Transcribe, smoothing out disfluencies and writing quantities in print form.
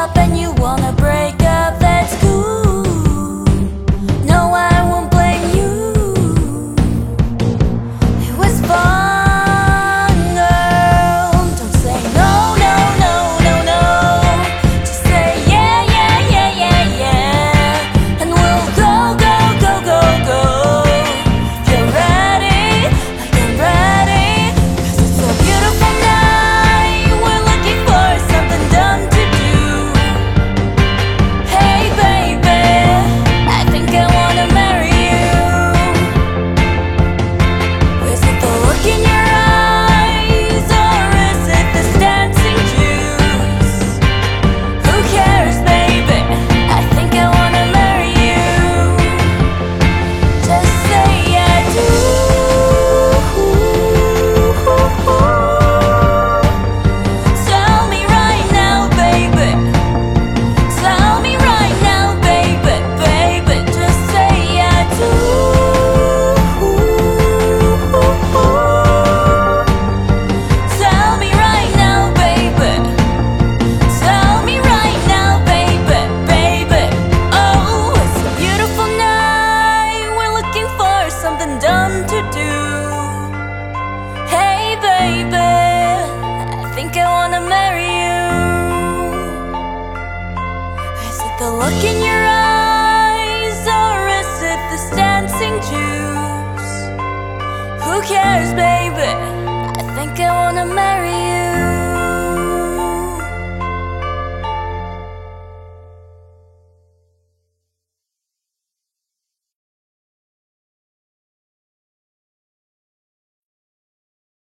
up and you wanna break up, that's cool. No, I won't blame you. It was fun, girl. Don't say no, no, no, no, no. Just say yeah, yeah, yeah, yeah, yeah. And we'll go, go, go, go, go. If you're ready, like I'm ready. 'Cause it's a beautiful night. We're looking for something done to do. Hey baby, I think I wanna marry you. Is it the look in your eyes, or is it this dancing juice? Who cares, baby? I think I wanna marry you. Just say I do. Tell me right now, baby. Tell me right now, baby, baby. Just say I do. Tell me right now, baby. Tell me right now, baby, baby. Oh, it's a beautiful night. We're looking for something done to do. Hey, baby, I think I wanna marry you. Is it the look in your eyes, or is it this dancing juice? Who cares, baby? I think I wanna marry you.